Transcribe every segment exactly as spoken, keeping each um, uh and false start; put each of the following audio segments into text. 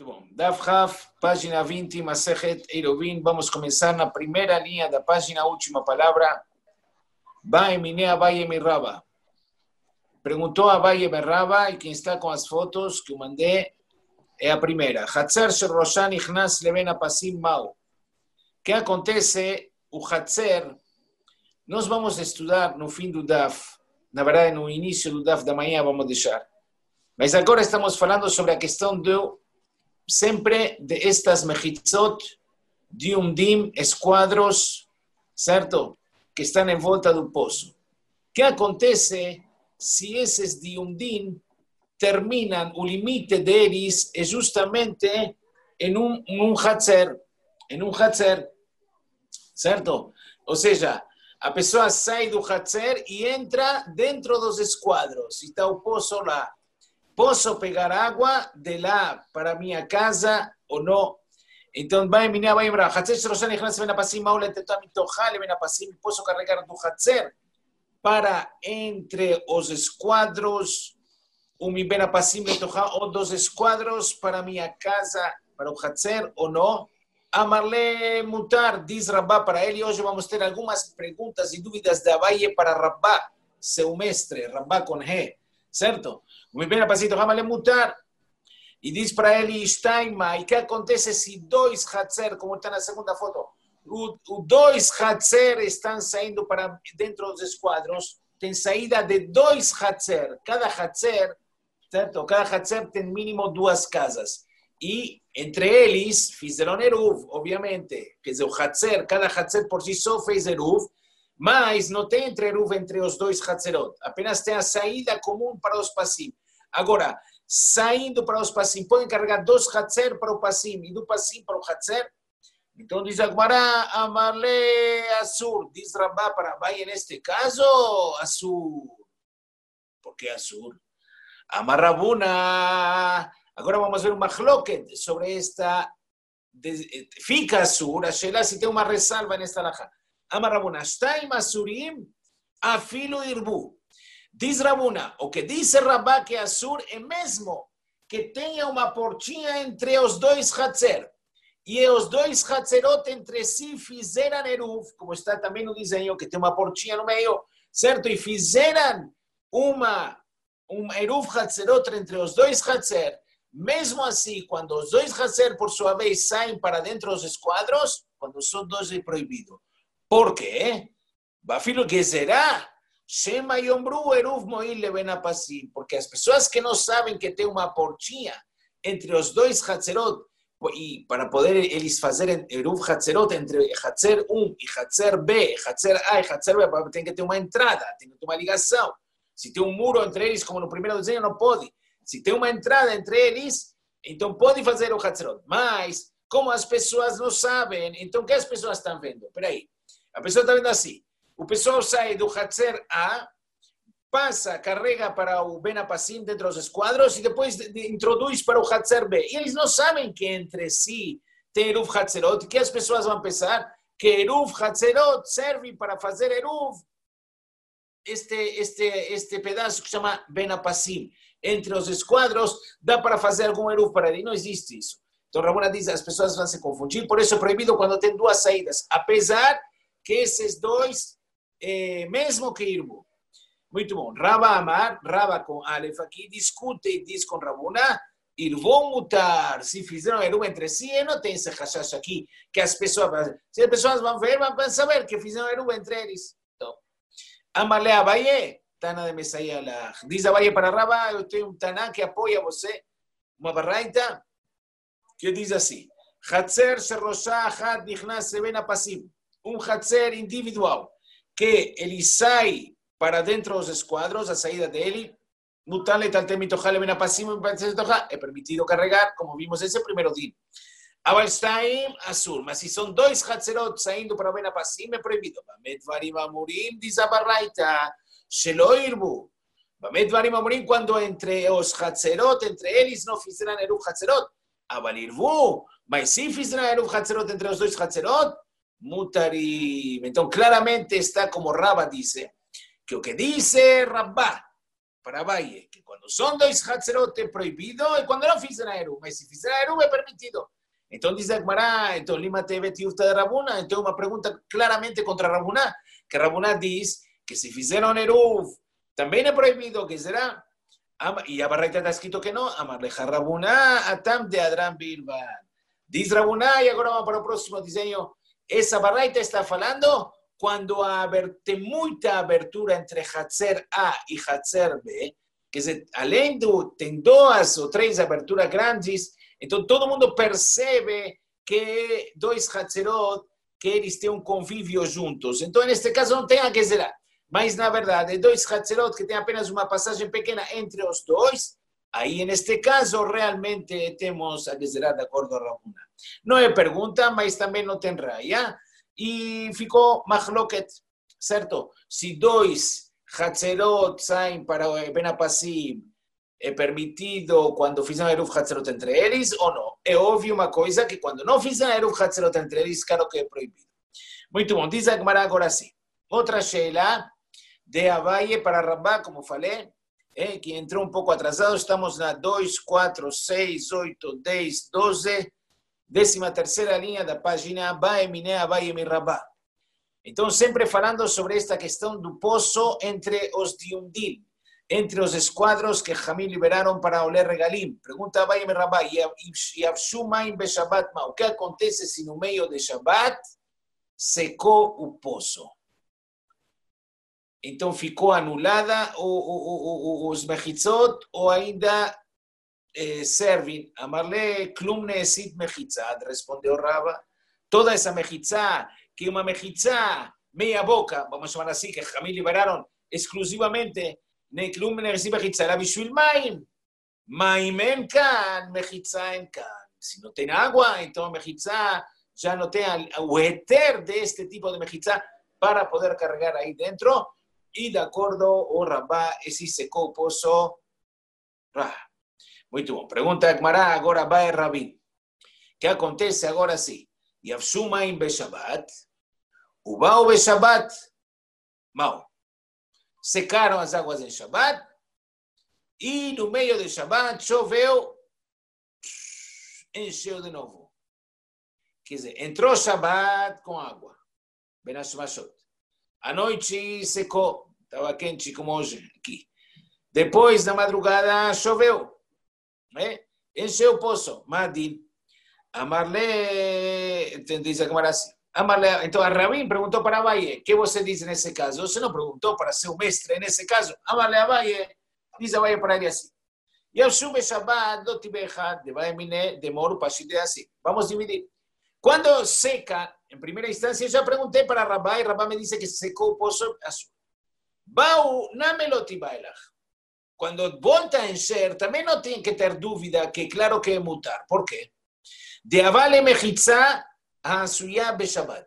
bom. Daf Haf, página vinte, Masejet Eruvin. Vamos a comenzar na primeira linha da página, última palavra. Vai mine Abaye mi Raba. Perguntou a Abaye mi Raba, e quem está com as fotos que eu mandei é a primeira. Hatzer shel Roshan ichnas leben apasim mau. O que acontece? O Hatzer, nós vamos estudar no fim do Daf, na verdade no início do Daf da manhã vamos deixar. Mas agora estamos falando sobre a questão do sempre de estas mechitzot, diumdim, esquadros, certo? Que estão em volta do poço. O que acontece se esses diumdim terminam, o limite deles é justamente em um, em um hatzer, em um hatzer, certo? Ou seja, a pessoa sai do hatzer e entra dentro dos esquadros, e está o poço lá. Posso pegar água de lá para minha casa ou não? Então, vai minha vai embora. Hatzer Shiroshan ichnas ben apasim maule tetam mitochal ben apasim. Posso carregar do hatzer para entre os esquadros, o mi ben apasim mitochal ou dos esquadros para minha casa, para o hatzer ou não? Amarle mutar, diz Rabá para ele. Hoje vamos ter algumas perguntas e dúvidas da Abaye para Rabá, seu mestre, Rabá com He, certo? Muito bem, rapazito, vamos mutar. E diz para ele, Steinma, e que acontece se dois Hatzer, como está na segunda foto, o, o dois Hatzer estão saindo para dentro dos esquadros, tem saída de dois Hatzer. Cada Hatzer, certo? Cada Hatzer tem mínimo duas casas. E entre eles fizeram Eruv, obviamente. Quer dizer, o Hatzer, cada Hatzer por si só fez Eruv, mas não tem entre Eruv entre os dois Hatzerot. Apenas tem a saída comum para os Passim. Agora, saindo para os Passim, podem carregar dois Hatzer para o Passim e do Passim para o Hatzer? Então diz Agmará, Amarle Asur. Diz Rabá para Abaye, neste caso, Asur. Por que Asur? Amarrabuna. Agora vamos ver uma machloket sobre esta. Fica Asur, a Sheila se tem uma ressalva nesta laja. Amar Rabuna, Shtaim Asurim, afilo irbu. Diz Rabuna, o que diz Rabá que Asur é mesmo que tenha uma portinha entre os dois Hatzer. E os dois Hatzerot entre si fizeram Eruv, como está também no desenho, que tem uma portinha no meio, certo? E fizeram uma, um Eruv Hatzerot entre os dois Hatzer. Mesmo assim, quando os dois Hatzer, por sua vez, saem para dentro dos esquadros, quando são dois é proibido. Por quê? Bafilo que será? Shema yombru eruv moil leben apasim. Porque as pessoas que não sabem que tem uma portinha entre os dois Hatzerot, e para poder eles fazerem eruv Hatzerot entre Hatzer um e Hatzer B, Hatzer A e Hatzer B, tem que ter uma entrada, tem que ter uma ligação. Se tem um muro entre eles, como no primeiro desenho, não pode. Se tem uma entrada entre eles, então pode fazer o Hatzerot. Mas, como as pessoas não sabem, então o que as pessoas estão vendo? Espera aí. A pessoa está vendo assim, o pessoal sai do Hatzer A, passa, carrega para o Ben Apasim dentro dos esquadros e depois de, de, introduz para o Hatzer B. E eles não sabem que entre si tem Eruv Hatzerot, que as pessoas vão pensar que Eruv Hatzerot serve para fazer Eruv, este, este, este pedaço que chama Ben Apasim. Entre os esquadros, dá para fazer algum Eruv para ele, não existe isso. Então Rabuna diz, as pessoas vão se confundir, por isso é proibido quando tem duas saídas, apesar que esses dois, eh, mesmo que Irbu. Muito bom. Raba Amar, Raba com Aleph aqui, discute e diz com Rabuna, Irbu mutar, se fizeram Eruv entre si, e não tem esse hashash aqui, que as pessoas, se as pessoas vão ver, vão saber que fizeram Eruv entre eles. Então, Amarle Abaye, Tana de Messiah lá. Diz Abaye para Raba, eu tenho um Taná que apoia você, uma barraita, que diz assim, Hatzer Sherosha Had Nichnas Leben Apasim. Um Hatzer individual, que ele sai para dentro dos esquadros, a saída dele, é permitido carregar, como vimos esse primeiro dia. Abalstein, Azul, mas se são dois Hatzerot saindo para o Ben Apasim, é proibido. Bamet Varim Amurim, diz a Barraita, Shelo Irbu. Bamet Varim Amurim, quando entre os Hatzerot, entre eles não fizeram Eruv Hatzerot, Abal Irbu, mas se fizeram Eruv Hatzerot entre os dois Hatzerot, Mutarim. Então, claramente está como Rabba dice, que o que dice Rabá, para Valle, que cuando son dos Hatzerot es prohibido y cuando no fizeram Eruv, mas si fizeram Eruv es permitido. Entonces dice Agmará, entonces Lima te betiufta de Rabuna, entonces una pregunta claramente contra Rabuna, que Rabuna dice que si fizeram Eruv también es prohibido, que será, y a Barraita está escrito que no, Amarleja Rabuna, Atam de Adran Bilban. Dice Rabuna, y ahora vamos para el próximo diseño, esa Barraita está falando cuando tem muita abertura entre Hatzer A y Hatzer B, que se, além do, tem duas ou três aberturas grandes, então todo mundo percebe que dois Hatzerot, que eles têm um convívio juntos. Então, neste caso, não tem a que será. Mas, na verdade, dois Hatzerot que tem apenas uma passagem pequena entre os dois, aí, neste caso, realmente temos a que será de acordo a Rabuna. Não é pergunta, mas também não tem raia. E ficou machloket, certo? Se dois Hatzerot saem para o Ben Apassim, é permitido quando fizeram Eruv Hatzerot entre eles ou não? É óbvio uma coisa, que quando não fizeram Eruv Hatzerot entre eles, claro que é proibido. Muito bom, diz a Gemara agora sim. Outra sheila de Abaye para Rabá, como falei, é, que entrou um pouco atrasado, estamos na dois, quatro, seis, oito, dez, doze, décima terceira linha da página Abaye Mine Abaye Mi Rabá. Então, sempre falando sobre esta questão do poço entre os diundim, entre os esquadros que Jamim liberaram para oler regalim. Pergunta Abaye Mi Rabá, e Avshumaim be Shabbat ma, o que acontece se no meio de Shabbat secou o poço? Então ficou anulada o, o, o, os mechitzot ou ainda eh, servem? Amarle klum neesit mechitzat, respondeu Rava. Toda essa mechitzá, que uma mechitzá meia boca, vamos chamar assim, que Jamim liberaram exclusivamente, ne klum neesit mechitzá, era bishvil maim. Maim en kan, mechitzá en kan. Se não tem água, então a mechitzá já não tem o heter de este tipo de mechitzá para poder carregar aí dentro. E de acordo o Rabá, esse secou o poço. Ah, muito bom. Pergunta a Gemara, agora vai Rabin. O que acontece agora sim? Yavshumaim be Shabbat, ubau be Shabbat, mal. Secaram as águas em Shabbat, e no meio de Shabbat choveu, encheu de novo. Quer dizer, entrou Shabbat com água. Ben Hashmashot. A noite secou, estava quente como hoje aqui. Depois, na madrugada, choveu. Né? Encheu o poço. Madin. Amarle, diz a Gemara assim. Amarle, então, a Rabin perguntou para Abaye, o que você diz nesse caso? Você não perguntou para seu mestre nesse caso? Amarle Abaye, diz Abaye para ele assim. Yavshu be Shabbat, do tibechad, de Baemine, de Moru, Pashide, assim. Vamos dividir. Quando seca, em primeira instância, eu já perguntei para Rabá, e Rabá me disse que secou o poço azul. Bau, namelotibailach. Quando volta a encher, também não tem que ter dúvida que, claro que é mutar. Por quê? De avale mechitzá a asuyá be Shabbat.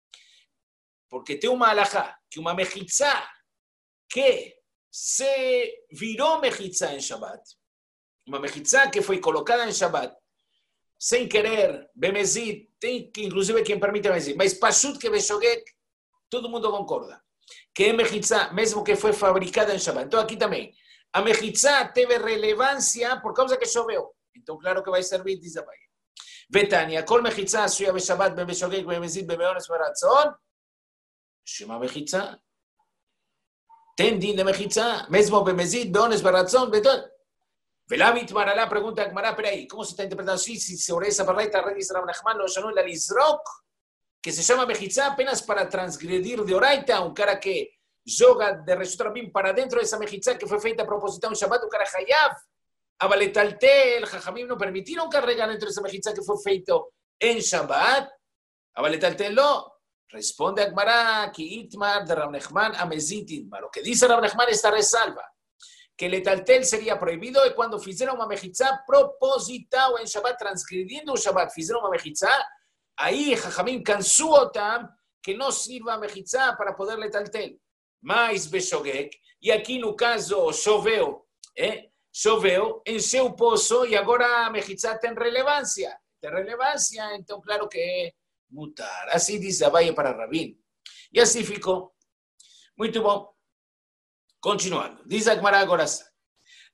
Porque tem uma alajá, que uma mechitzá que se virou mechitzá em Shabbat, uma mechitzá que foi colocada em Shabbat, sem querer, bemezid, tem que, inclusive, quem permite bemezid, mas pashut que beshogek, todo mundo concorda, que é mechitzá, mesmo que foi fabricada em Shabbat. Então, aqui também, a mechitzá teve relevância por causa que choveu. Então, claro que vai servir, diz a Baia. Betânia, kol mechitzá, suya beshabbat, bebeshogek, bemezid, bemeones, beratzon, shema mechitzá. Tem din de mechitzá, mesmo bemezid, beones, beratzon, beton. Velavit Maralá pregunta a Gemara, pero ahí, ¿cómo se está interpretando así? Si sobre esa barraita Rey Israel Nachman lo llamó el Alizrok, que se llama mechitzá apenas para transgredir de oraita, un cara que yoga de Reshut Rabim para dentro de esa mechitzá que fue feita a propósito un Shabbat, un cara hayav, abaletaltel, jajamim no permitieron carregar dentro de esa mechitzá que fue feito en Shabbat, abaletaltel lo. Responde a Gemara, ki itmar de Rab Nachman amezit itmar. Lo que dice Rab Nachman está resalva. Que el etaltel sería prohibido y cuando hicieron una mechitzá propositado en Shabbat, transgrediendo un Shabbat, hicieron una mechitzá, ahí Jajamín cansó otam que no sirva mechitzá para poder letaltel. Mais beshogek, y aquí no caso choveu, eh? choveu, encheu o poço y ahora mechitzá tem relevancia. Tem relevancia, entonces claro que es mutar. Así dice Abaye para Rabin. Y así ficou. Muito bom. Continuando, diz a Gemara agora.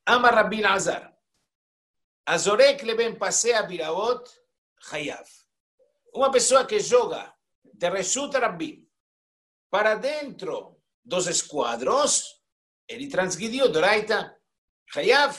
Ama Rabbi Azar. Azorek leben pasea biraot hayav. Uma pessoa que joga de Reshut Rabbim para dentro dos esquadros, ele transgrediu Doraita hayav.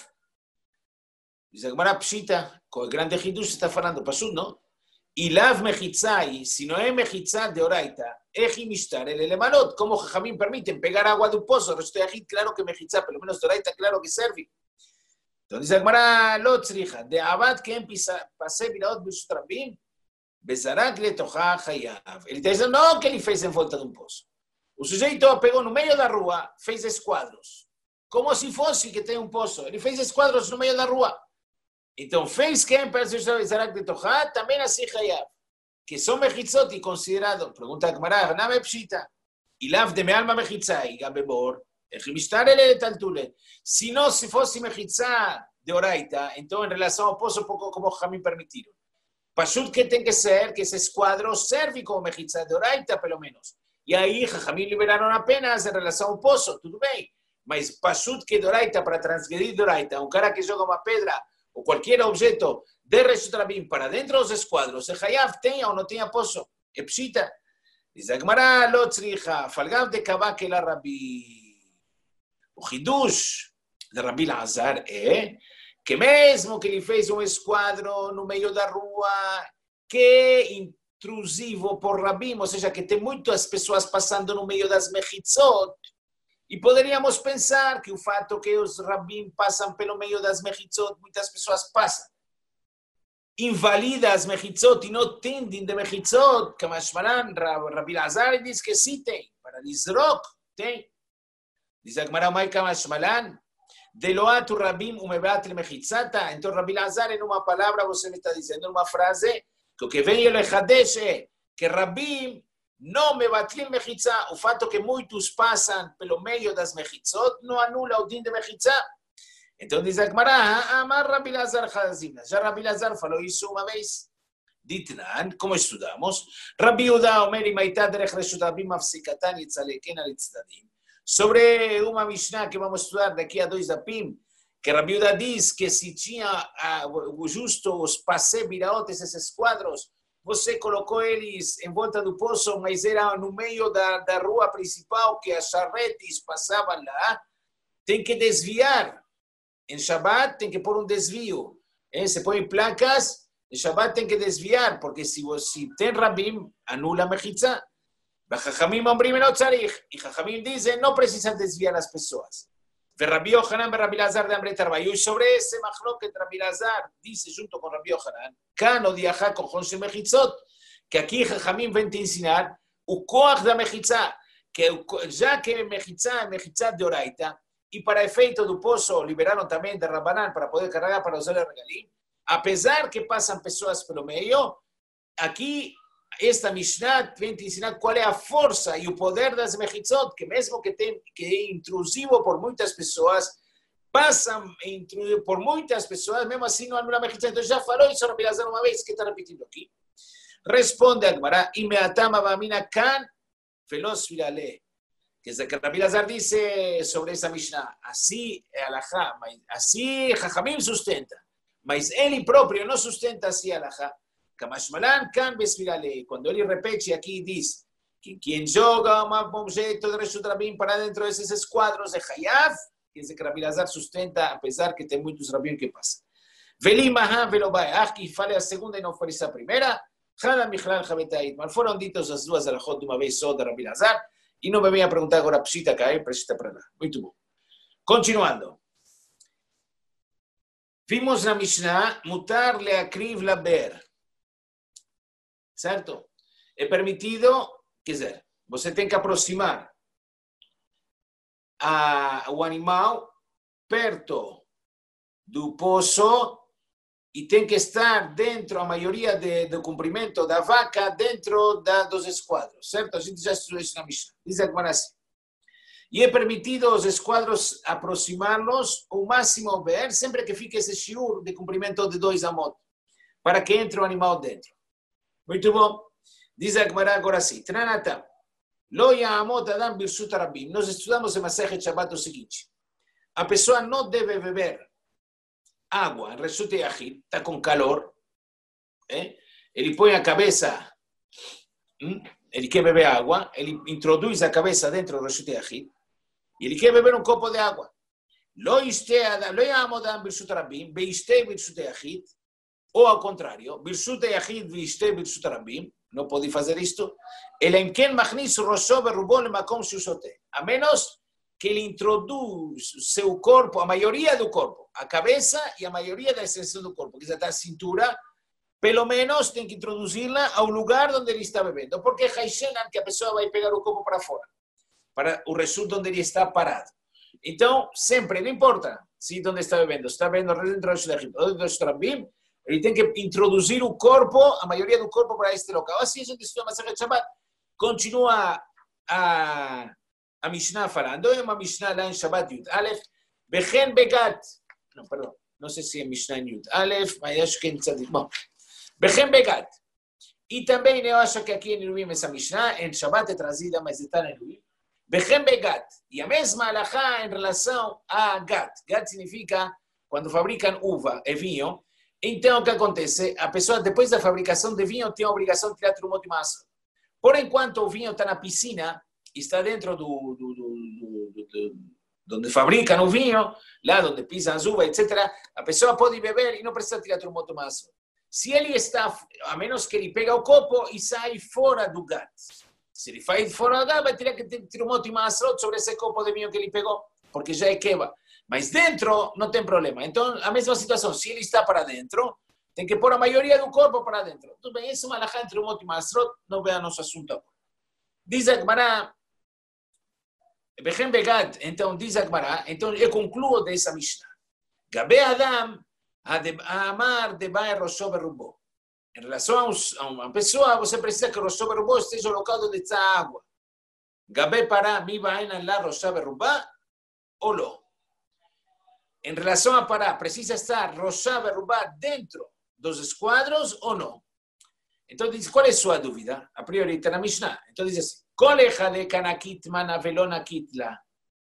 Diz a Gemara Pshita, com o grande Hidush está falando, Pashut, não? E lav mechitzai, se não é mechitzá de Oraita, echi mishtar ele lemalot. Como Jajamim permitem pegar água do poço, resto de claro que mechitzá, pelo menos de Oraita, claro que serve. Então diz a Gemara, lo tzricha, de abad que passei viraot b'Reshut Rabbim, bezarak letochá hayav. Ele está dizendo, não que ele fez em volta de um poço. O sujeito pegou no meio da rua, fez esquadros. Como se fosse que tem um poço. Ele fez esquadros no meio da rua. Então, fez quem para o Zarak de Tochá, também assim Hayav. Que são mechitzot e considerado, pergunta a Gemara, não é pshita. E lav de mealma mechitzai, gabebor, echimishtar ele taltule. Se não se fosse mechitzá de Oraita, então em relação ao poço, pouco como Jamim permitiram. Pashut que tem que ser, que esse esquadro serve como mechitzá de Oraita, pelo menos. E aí, Jamim liberaram apenas em relação ao poço, tudo bem. Mas Pashut que de Oraita, para transgredir de Oraita, um cara que joga uma pedra, o qualquer objeto de Reshut Rabbim para dentro dos esquadros, el Hayav tenha ou não tenha poço, é pshita. Diz a Gemara, lo tzricha, falgav de kavak el Rabbi. O Hidush de Rabbi Azar é que mesmo que ele fez um esquadro no meio da rua, que é intrusivo por Rabbim, ou seja, que tem muitas pessoas passando no meio das mechitzot, e poderíamos pensar que o fato que os Rabbim passam pelo meio das mechitzot, muitas pessoas passam, invalida as mechitzot e não tendem de mechitzot, que Mashmalan, Rabbi Azar diz que sim tem, para Lizrok tem. Diz a Gemara, Mai Kamashmalan, Deloat Rabbim umebat le mechitzata. Então Rabbi Azar, em uma palavra, você me está dizendo uma frase, que o que vem ele Hadesh é que Rabbim não me batlil mechitzá, o fato que muitos passam pelo meio das mechitzot não anula o din de mechitzá. Então diz a Gemara, Amar Rabbi Lazar Hazina. Já Rabbi Lazar falou isso uma vez. Ditnan, como estudamos, Rabbi Yehuda Omer Imaitad Derech Reshut Rabbim Mafsikatan Yitzaleken Al Tzdadim. Sobre uma Mishnah que vamos estudar daqui a dois dapim, que Rabbi Yehuda diz que se tinha uh, o justo os passei viraot, esses esquadros, você colocou eles em volta do poço, mas era no meio da, da rua principal que as charretes passavam lá, tem que desviar. Em Shabbat tem que pôr um desvio. Eh? Se põe placas, em Shabbat tem que desviar, porque se você tem Rabbim, anula a mechitzá. Jajamim ombrim não tzarich. E Jajamim dizem, não precisa desviar as pessoas. Rabbi Yochanan, Rabbi Lazar de Amre Tarbayu. E sobre esse machloket, Rabbi Lazar disse junto com Rabbi Yochanan, Kano diachá kochon she mechitzot, que aqui Jajamim vem te ensinar o koach da mechitzá, que já que mechitzá é mechitzá de Oraita, e para efeito do poço liberaram também de Rabbanan para poder carregar para usar o regalim, apesar que passam pessoas pelo meio, aqui esta Mishnah vem te ensinar qual é a força e o poder das mechitzot, que mesmo que, tem, que é intrusivo por muitas pessoas, passam por muitas pessoas, mesmo assim não anula a mechitzot. Então já falou isso Rabbi Lazar uma vez, que está repetindo aqui. Responde a Gemara, Imeatam avamina kan veloz virale. Que é que Rabbi Lazar disse sobre essa Mishnah, assim é alajá, assim Jajamim sustenta, mas ele próprio não sustenta assim alajá. Kamashmalan kan besvirale. Quando ele repete aqui diz que quem joga um objeto de Reshut Rabbim para dentro desses esquadros é Hayav, que é que Rabbi Lazar sustenta, apesar que tem muitos Rabbim que passam. Veli mahan velobai. Ah, que fale a segunda e não fale a primeira. Hada michlal chabetait. Mas foram ditas as duas alajot de uma vez só de Rabbi Lazar. E não me venha perguntar agora psita cai, precisa para lá. Muito bom. Continuando. Vimos na Mishnah, mutar leakriv laber. Certo? É permitido, quer dizer, você tem que aproximar a, o animal perto do poço e tem que estar dentro, a maioria de, do comprimento da vaca, dentro da, dos esquadros, certo? A gente já estudou isso na Mishnah. Diz a Gemara assim. E é permitido os esquadros aproximá-los o máximo ver, sempre que fique esse shiur de comprimento de dois amot, para que entre o animal dentro. Muito bom. Diz a Gemara agora assim. Tranata. Lo ya'amot adam birshut rabbim. Nós estudamos em Masechet Shabbat o seguinte. a pessoa não deve beber água em Reshut Yahid, está com calor, eh? ele põe a cabeça, hum? ele quer beber água, ele introduz a cabeça dentro do Reshut Yahid, e ele quer beber um copo de água. Lo yamod adam birshut rabim, veiste birshut yahid, ou ao contrário, birshut yahid veiste birshut rabim, não pode fazer isto, ele em quem machnis rosho berubon lemakom shusote, a menos que ele introduz seu corpo, a maioria do corpo, a cabeça e a maioria da extensão do corpo, que já está a cintura, pelo menos tem que introduzi-la ao lugar onde ele está bebendo, porque é haishenan que a pessoa vai pegar o copo para fora, para o reshut onde ele está parado. Então, sempre, não importa se onde está bebendo, está bebendo dentro do Reshut ou dentro do Shtrabim, ele tem que introduzir o corpo, a maioria do corpo, para este local. Assim, a gente estuda Masechet Shabbat. Continua a, a Mishnah falando, é uma Mishnah lá em Shabbat Yud Aleph, Bechen Begat, não, perdão, não sei se é Mishnah em Yud Aleph, mas acho que é em Tzadik. Bom, Bechen Begat. E também eu acho que aqui em Eruvim essa Mishnah, em Shabbat é trazida, mas está em Eruvim. Bechem begat. E a mesma alahá em relação a gat. Gat significa quando fabricam uva e vinho. Então, o que acontece? A pessoa, depois da fabricação de vinho, tem a obrigação de tirar trumot e maçã. Por enquanto, o vinho está na piscina, está dentro do, do, do, do, do, do onde fabricam o vinho, lá onde pisam as uvas, etcétera. A pessoa pode beber e não precisa tirar trumot e maçã. Se ele está, a menos que ele pega o copo e sai fora do gat. Se ele faz fora da vai ter que ter um monte de maasrot sobre esse copo de vinho que ele pegou, porque já é queba. Mas dentro não tem problema. Então, a mesma situação, se ele está para dentro, tem que pôr a maioria do corpo para dentro. Tudo bem, isso é uma alahá entre um monte de maasrot, não vê a nosso assunto agora. Diz a Gemara, Bechem Begad, então diz a Gemara, então eu concluo dessa Mishnah. Gabe Adam, a amar de Baer Rosho Berubó. Em relação a uma pessoa, você precisa que o Rosh Berubá esteja colocado onde está a água. Gabé para mi vaina lá Rosh Berubá ou não? Em relação a Pará, precisa estar Rosh Berubá dentro dos esquadros ou não? Então diz, qual é a sua dúvida? A priori está na Mishnah. Então diz assim, Kolecha de kanakit mana velonakit la.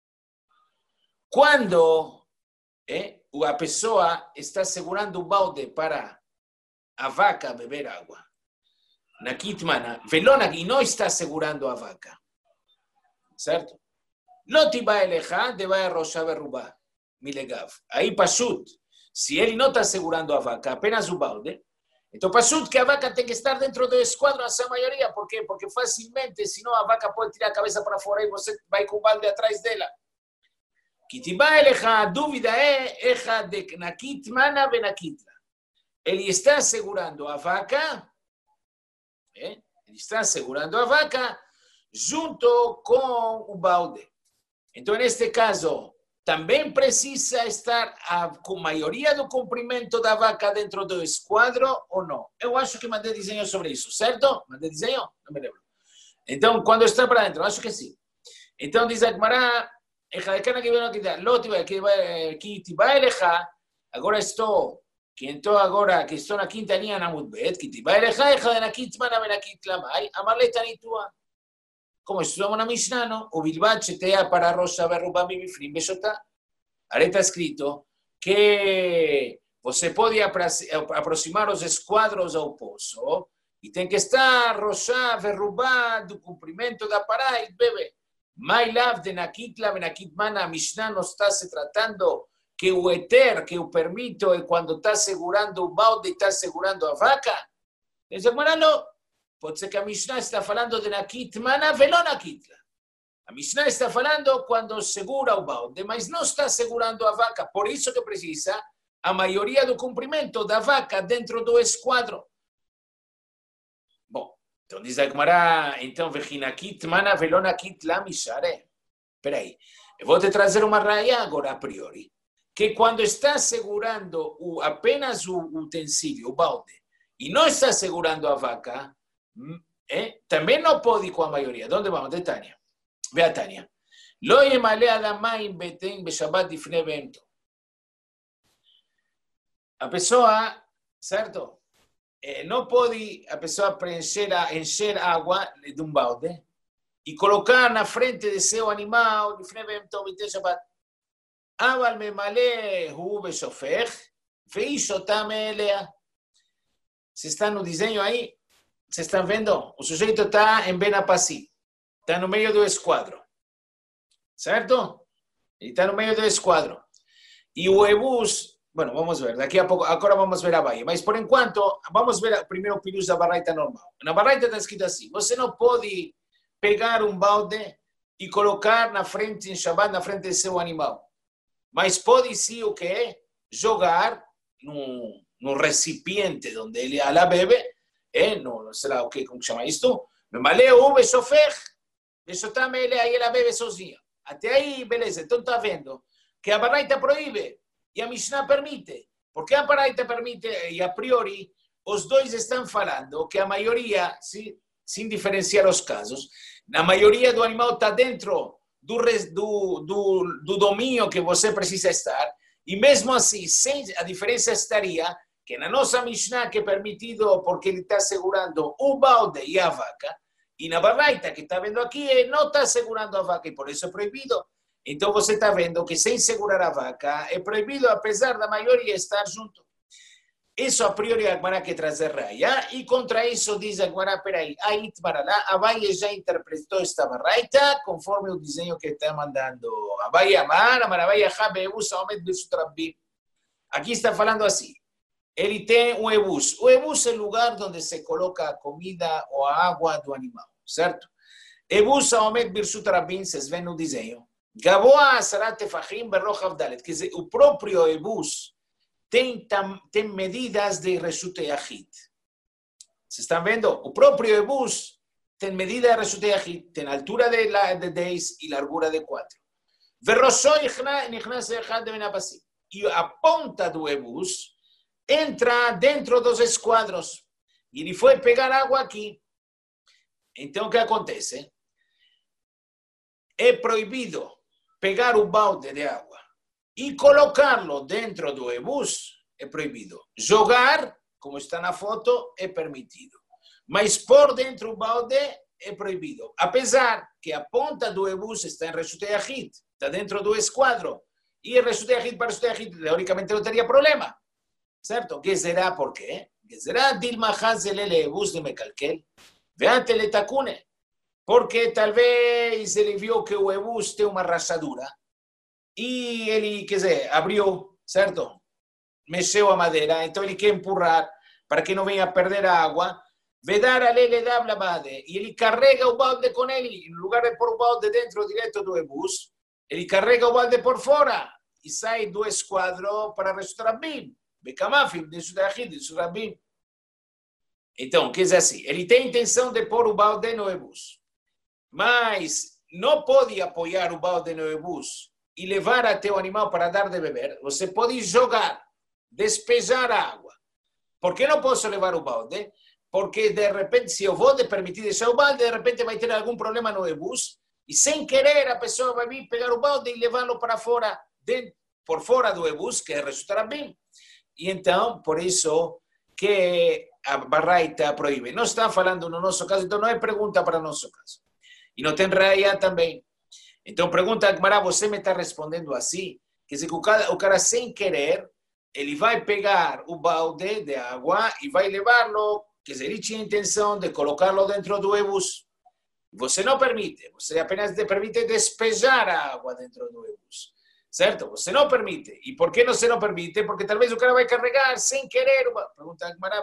Quando eh, a pessoa está segurando o balde para a vaca beber água. Na kitmana, velona e não está segurando a vaca. Certo? Lotiba eleja de vai roshar berubá, milegav. Aí pashut, se ele não está segurando a vaca, apenas o balde, então pashut que a vaca tem que estar dentro do esquadro a sua maioria. Por quê? Porque facilmente, senão a vaca pode tirar a cabeça para fora e você vai com o balde atrás dela. Kitiba eleja, a dúvida é, eja de nakitmana benakitla. Ele está segurando a vaca, eh? ele está segurando a vaca junto com o balde. Então, neste caso, também precisa estar a, com a maioria do comprimento da vaca dentro do esquadro ou não? Eu acho que mandei desenho sobre isso, certo? Mandei desenho? Não me lembro. Então, quando está para dentro, acho que sim. Então, diz a Gemara, agora estou... que então agora, que estou na quinta linha na Mudbet, que te vai elejar, eja de nakit mana benakit lamai, amarle tanitua. Como estudamos na Mishnah, no? O bilbat chetea para rosa berruba bibifrim beshotá. Aí está escrito que você pode aproximar os esquadros ao poço e tem que estar rosa berruba do comprimento da pará e bebe. Mai lav de nakit la benakit mana, a Mishnah não está se tratando que o eter, que o permito, é quando está segurando o balde e está segurando a vaca. Diz a Gemara, não. Pode ser que a Mishnah está falando de nakit mana, veló nakitla. A Mishnah está falando quando segura o balde, mas não está segurando a vaca. Por isso que precisa a maioria do comprimento da vaca dentro do esquadro. Bom, então diz a Gemara, então, vechinakit mana, veló nakitla mishare. Espera aí, eu vou te trazer uma raia agora a priori. Que quando está segurando o, apenas o utensílio, o balde, e não está segurando a vaca, eh, também não pode com a maioria. Onde vamos? De Tânia. Ve a Tânia. Lo yemale adamayim beten beshabbat difne bento. A pessoa, certo? Eh, não pode a pessoa preencher, encher água de um balde e colocar na frente de seu animal difne bento beten Shabbat. Aval memale hu beshofech, veishotam elea. Se está no desenho aí, vocês estão vendo? O sujeito está em Benapassi, está no meio do esquadro, certo? Ele está no meio do esquadro. E o ebus, bueno, vamos ver, daqui a pouco, agora vamos ver a Bahia, mas por enquanto, vamos ver primeiro o pirus da Baraita normal. Na Baraita está escrito assim, você não pode pegar um balde e colocar na frente, em Shabbat, na frente do seu animal. Mas pode sim o quê? Jogar num, num recipiente onde ele lá bebe, eh, no, não sei lá o que, como chama isto, me maleu um besofer, besotam ele, aí ela bebe sozinha. Até aí, beleza. Então está vendo que a Baraita proíbe e a Mishnah permite. Porque a Baraita permite, e a priori, os dois estão falando que a maioria, sim, sem diferenciar os casos, a maioria do animal está dentro do, do, do, do domínio que você precisa estar, e mesmo assim, sem, a diferença estaria que na nossa Mishnah, que é permitido porque ele está segurando o balde e a vaca, e na Baraita, que está vendo aqui, ele não está segurando a vaca, e por isso é proibido. Então você está vendo que sem segurar a vaca é proibido, apesar da maioria estar junto. Isso a priori a Gemara quer trazer raia, e contra isso diz a Gemara, peraí, aí lá, Abaye já interpretou esta Baraita conforme o desenho que está mandando. Abaye amar, amar Abaye achabe ebus aomed b'rshut rabbim. Aqui está falando assim, ele tem um ebus. O ebus é o lugar onde se coloca a comida ou a água do animal, certo? Ebus aomed b'rshut rabbim, vocês veem no desenho. Gaboa asarat tefachim berrochav dalet, quer dizer, o próprio ebus tem, tem medidas de Reshut Yachid. Vocês estão vendo? O próprio ebus tem medida de Reshut Yachid, tem altura de, de dez e largura de quatro. E a ponta do ebus entra dentro dos esquadros. E ele foi pegar água aqui. Então, o que acontece? É proibido pegar o balde de água e colocá-lo dentro do ebus é proibido. Jogar, como está na foto, é permitido. Mas pôr dentro do balde é proibido. Apesar que a ponta do ebus está em Reshut Yachid, está dentro do esquadro. E Reshut Yachid para Reshut Yachid, teoricamente não teria problema. Certo? Que será por quê? Que será Dilma Hazel ele ebus de Mekalkel? Veante le takune. Porque talvez ele viu que o ebus tem uma rachadura. E ele, quer dizer, abriu, certo? Mexeu a madeira, então ele quer empurrar para que não venha a perder a água. Vedar a lele da balde. E ele carrega o balde com ele. Em lugar de pôr o balde dentro direto do ebus, ele carrega o balde por fora e sai do esquadro para Reshut Rabbim. Bekamafim, de Sudahid, de Sudabim. Então, quer dizer assim, ele tem a intenção de pôr o balde no ebus, mas não pode apoiar o balde no ebus e levar até o animal para dar de beber. Você pode jogar, despejar a água. Por que não posso levar o balde? Porque, de repente, se eu vou de permitir deixar o balde, de repente vai ter algum problema no ebus e, sem querer, a pessoa vai vir pegar o balde e levá-lo para fora, de, por fora do ebus, que resultará bem. E então, por isso que a Baraita proíbe. Não está falando no nosso caso, então não é pergunta para o nosso caso. E não tem raia também. Então, pergunta a Gemara, você me está respondendo assim? Quer dizer que o cara, o cara, sem querer, ele vai pegar o balde de água e vai levá-lo, quer dizer, ele tinha a intenção de colocá-lo dentro do ebus. Você não permite, você apenas te permite despejar a água dentro do ebus. Certo? Você não permite. E por que não se não permite? Porque talvez o cara vai carregar sem querer. Pergunta a Gemara,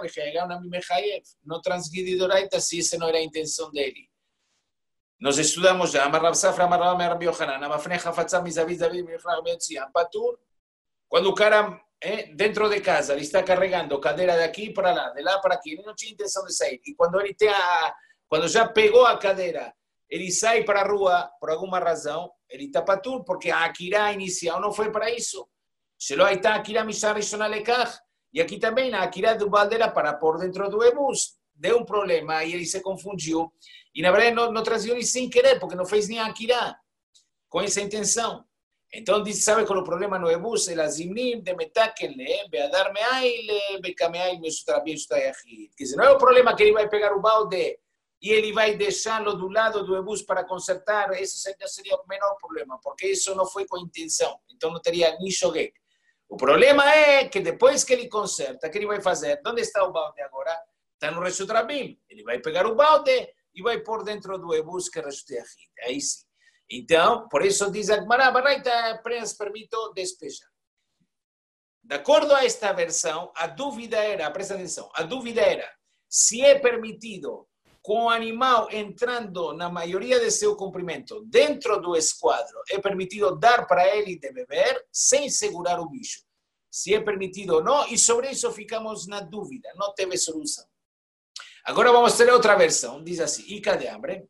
não transgride Doraita se essa não era a intenção dele. Nós estudamos já, Amarrav Safra, Amarrav Rabbi Yohanan, Amafnecha Fatzah Mizaviz David Rabbi Yotzian, Patur. Quando o cara, eh, dentro de casa, ele está carregando cadeira daqui para lá, de lá para aqui, ele não tinha intenção de sair. E quando ele tem a, quando já pegou a cadeira, ele sai para a rua por alguma razão, ele está patur, porque a Akira inicial não foi para isso. Shelo Aita Akira Mishar Rishona Lekach. E aqui também, a Akira do balde era para pôr dentro do ebus. Deu um problema e ele se confundiu. E na verdade não, não trazia sem querer, porque não fez nem a Akira com essa intenção. Então diz, sabe qual é o problema no ebus? El azimnim de metakenle, beadar meaile, becameaile, mesutrabim, sutayachid. Quer dizer, não é o problema que ele vai pegar o balde e ele vai deixá-lo do lado do ebus para consertar, esse seria, seria o menor problema, porque isso não foi com intenção, então não teria nem shogeg. O problema é que depois que ele conserta, o que ele vai fazer? Onde está o balde agora? Está no Reshut Rabim. Ele vai pegar o balde e vai pôr dentro do ebus que é Reshut Yachid. Aí sim. Então, por isso diz a Gemara, Baraita apenas permite despejar. De acordo a esta versão, a dúvida era, presta atenção, a dúvida era se é permitido com o animal entrando na maioria de seu comprimento dentro do esquadro, é permitido dar para ele de beber sem segurar o bicho. Se é permitido ou não, e sobre isso ficamos na dúvida, não teve solução. Agora vamos ter outra versão, diz assim, Ica de hambre.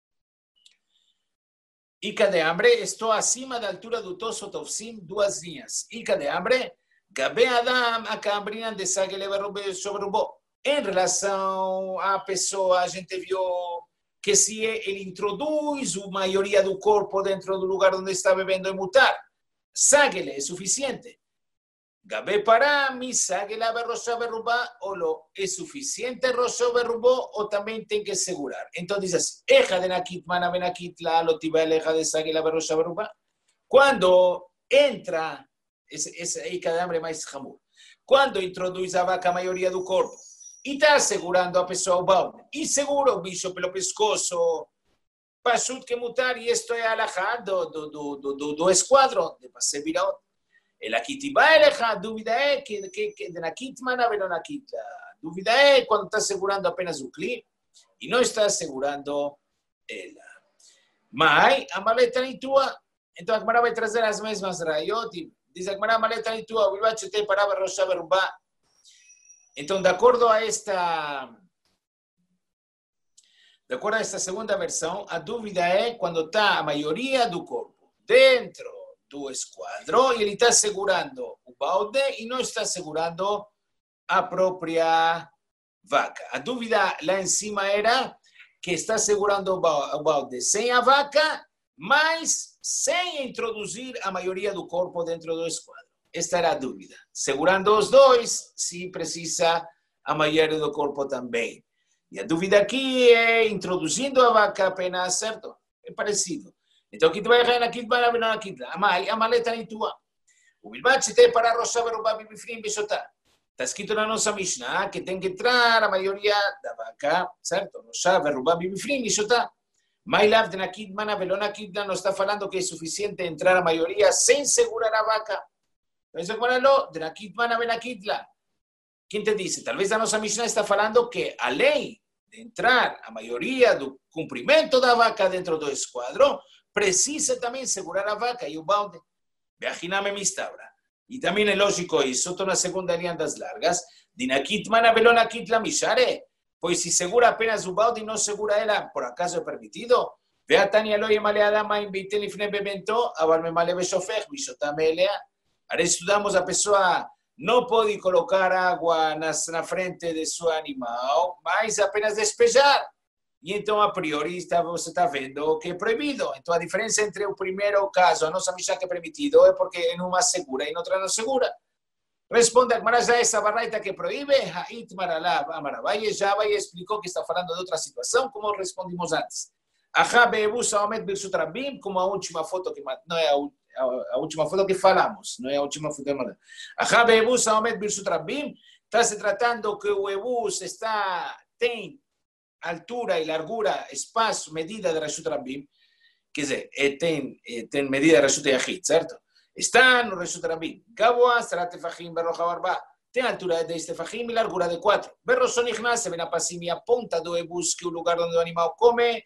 Ica de hambre, estou acima da altura do Tosso Tovsim, duas linhas. Ica de hambre, Gabe Adam, a cambrina de Sagele sobre o bo. Em relação à pessoa, a gente viu que se ele introduz a maioria do corpo dentro do lugar onde está bebendo é mutar. Sagele é suficiente. Gabe para mim, sagele a berrocha berruba ou lo é suficiente rocha berrubó ou também tem que segurar. Então diz assim, eja de nakit mana benakit la lotiba eja de sagele a berrocha berruba. Quando entra, esse, esse aí cada hambre mais jamur. Quando introduz a vaca a maioria do corpo, e está segurando a pessoa o balde, e segura o bicho pelo pescoço, pashut que mutar, e isto é alajá do, do, do, do, do esquadro, de passe virado. El akitiba eleja, a dúvida é que, que, que de nakit mana velo nakit. A dúvida é quando está segurando apenas o cli, e não está segurando ela. Mas a maleta nem tua, então a Gemara vai trazer as mesmas raiot, diz a Gemara, a maleta nem tua, o ilbachete parava rocha berubá. Então, de acordo a esta, de acordo a esta segunda versão, a dúvida é quando está a maioria do corpo dentro do esquadro e ele está segurando o balde e não está segurando a própria vaca. A dúvida lá em cima era que está segurando o balde sem a vaca, mas sem introduzir a maioria do corpo dentro do esquadro. Esta era a dúvida. Segurando os dois, se precisa a maioria do corpo também. E a dúvida aqui é introduzindo a vaca apenas, certo? É parecido. Então, aqui tu vai errar aqui, vai errar aqui. A maleta nem tua. O bilbate tem para rocha berubá bibifrim bishotá. Está escrito na nossa Mishnah que tem que entrar a maioria da vaca, certo? Rocha berubá bibifrim bishotá. Mailav de nakid mana velonakidla não está falando que é suficiente entrar a maioria sem segurar a vaca. Entonces, bueno, de nakit mana benakitla. ¿Quién te dice? Tal vez a nossa Mishnah está falando que a lei de entrar a maioria do cumprimento da vaca dentro do esquadro precisa também segurar a vaca e o balde. Veajiname mistabra. E também é lógico isso, estou na segunda linha das largas. De nakit mana velonakitla mishare. Pois se segura apenas o balde e não segura ela, por acaso é permitido? Vea Tania loye male adama invite lifne bebento, abalme male beshofech, bishotame elea. Ahora estudamos, a pessoa não pode colocar água nas, na frente de seu animal, mas apenas despejar. E então, a priori, está, você está vendo que é proibido. Então, a diferença entre o primeiro caso, a nossa Mishnah que é permitido, é porque em uma segura e em outra não segura. Responde a Gemara, já essa barraita que proíbe, Ha'it Maralá, Amarabai, já vai explicou que está falando de outra situação, como respondimos antes. Ajá, Bebusa, Omet, Birsut Rabim, como a última foto que não é a última. A última foto que falamos, não é a última foto que falamos. Ajá, Ebus, Aomet, Birsut Rabim, está se tratando que o Ebus está, tem altura e largura, espaço, medida de Reshut Rabim, quer dizer, tem, tem medida de Reshut Yachid, certo? Está no Reshut Rabim. Gaboa, será Tefahim, Berroja Barba, tem altura de dez Tefahim e largura de quatro. Berroson Ignace, Benapassim, e a ponta do Ebus, que o lugar onde o animal come,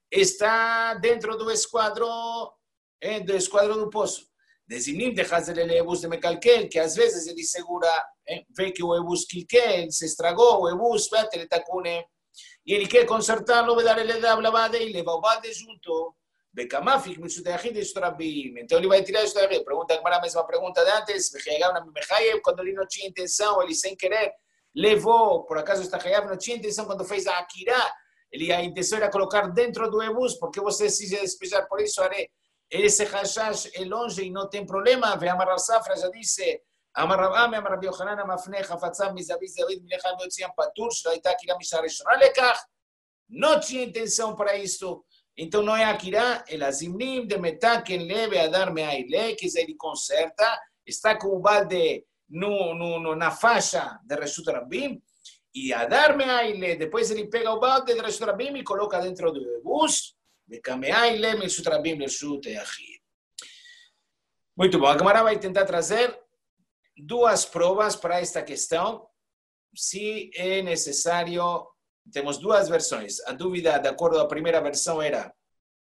está dentro do esquadro, é, do esquadro do poço. Designim de fazer ele ebus de mecalquel, que às vezes ele segura, é, vê que o ebus quilquel se estragou, o ebus, ele está com e ele quer consertá-lo, vai dar ele da blavada e leva o balde junto. Becamafik, me suteahid de Strabim. Então ele vai tirar isso daí. Pergunta a mesma pergunta de antes, quando ele não tinha intenção, ele sem querer levou, por acaso está Hayav não tinha intenção quando fez a Akira, ele a intenção era colocar dentro do ebus, porque você se despejar por isso, are esse hashash é longe e não tem problema. Ve Amar Safra já disse, Amar Rabame, Amar Rabi Yochanan, Amafne, Hafatzam, Mizaviz, David, Milecham, Yotziam, Patur, Shlo Aita Akira Mishar Rishona Lekach. não tinha intenção para isso, então não é Akira, el Azimnim de Metaken leve a dar meaile, que ele conserta, está com o balde no, no, no, na faixa de Reshut Rabim, e a dar meaile, depois ele pega o balde de Reshut Rabim e coloca dentro do bus, de Kameaile, Reshut Rabim, Reshut Yachid. Muito bom, a Gemara vai tentar trazer duas provas para esta questão, se é necessário. Temos duas versões. A dúvida, de acordo à primeira versão, era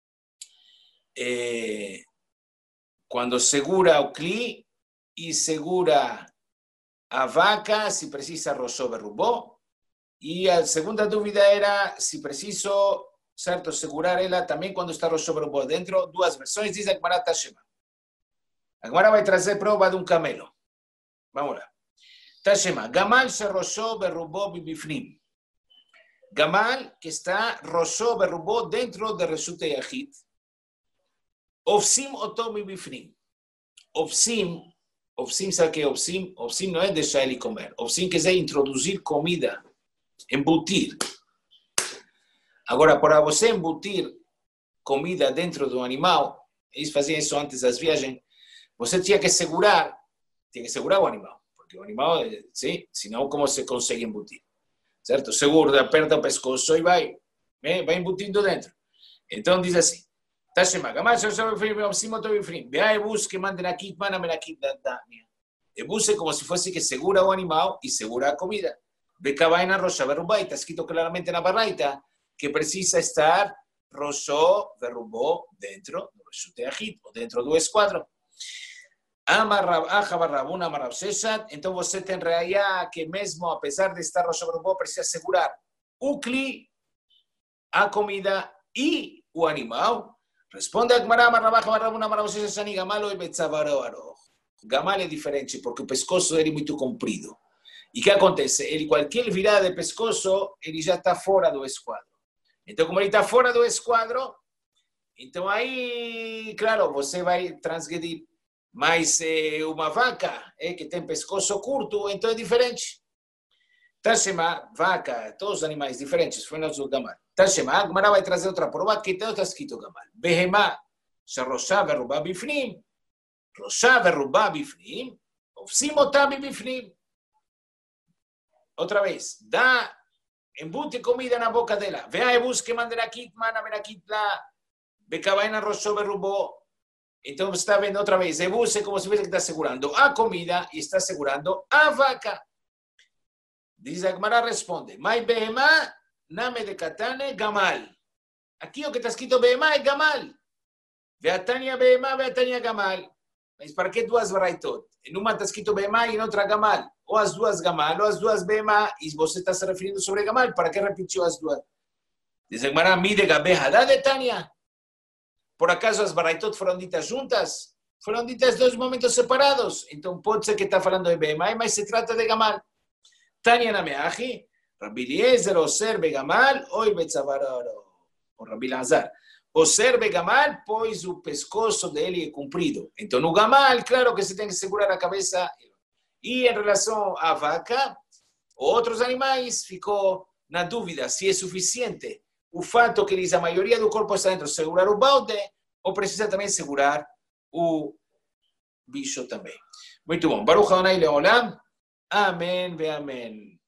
eh, quando segura o cli e segura a vaca, se precisa roshó berrubó. E a segunda dúvida era se preciso, certo, segurar ela também quando está roshó berrubó dentro. Duas versões, diz a Gemara Tashema. A Gemara vai trazer prova de um camelo. Vamos lá. Tashema, Gamal se roshó berrubó bibifnim. Gamal, que está roshó berrubó dentro de Reshut Yachid. Ofsim otomi bifnim. Ofsim, ofsim, sabe o que é ofsim? Ofsim não é deixar ele comer. Ofsim quer dizer introduzir comida, embutir. Agora, para você embutir comida dentro do animal, eles faziam isso antes das viagens, você tinha que segurar, tinha que segurar o animal, porque o animal, sim, senão como se consegue embutir? Certo? Segura, aperta o pescoço e vai, vai embutindo dentro. Então diz assim, Tashema, Gamal Shosho Bifrim, Ofsim Otomi Bifrim, Vea Ebus que manda nakit, mana menakit da Dania. Ebus é como se fosse que segura o animal e segura a comida. Becabaina Roshá Berrubá, está escrito claramente na Baraita que precisa estar Roshó Berrubó dentro do Reshut Yachid, ou dentro do esquadro. Então você tem reaya que mesmo apesar de estar roshó berrubó, precisa segurar o cli, a comida e o animal. Responde a Gemara, Gamal é diferente porque o pescoço dele é muito comprido. E o que acontece? Ele, qualquer virada de pescoço, ele já está fora do esquadro. Então, como ele está fora do esquadro, então aí, claro, você vai transgredir. Mas eh, uma vaca eh, que tem pescoço curto, então é diferente. Tashema, vaca, todos os animais diferentes, foi nosso Gamal. Tashema, a Gemara vai trazer outra prova que está escrito Gamal. Behemá, Roshá berrubá bifnim, Roshá berrubá bifnim, ofsim otami bifnim. Outra vez, dá, embute comida na boca dela. Vea e busque, mande nakit, mana menakit lá, becabaina roshó berrubó. Então você está vendo outra vez, Ebus é como se fosse que está segurando a comida e está segurando a vaca. Diz a Gemara, responde, Mai behemá, name de katane, gamal. Aqui o que está escrito behemá é gamal. Veatania behemá, veatania gamal. Mas para que duas varaitot? Em uma está escrito behemá e em outra gamal. Ou as duas gamal, ou as duas behemá, e você está se referindo sobre gamal. Para que repetiu as duas? Diz a Gemara, mide gabeja da de Tania. Por acaso as baraitot foram ditas juntas? Foram ditas em dois momentos separados. Então pode ser que está falando de Behemá, mas se trata de Gamal. Tania na Meachi, Rabbi Eliezer, Oser Begamal, oi Betzavararo. O Rabbi Lazar. Oser Begamal, pois o pescoço dele é comprido. Então no Gamal, claro que você tem que segurar a cabeça. E em relação à vaca, outros animais, ficou na dúvida se é suficiente o fato que eles, a maioria do corpo está dentro, segurar o balde, ou precisa também segurar o bicho também. Muito bom. Baruch Adonai Leolam. Amém ve amém.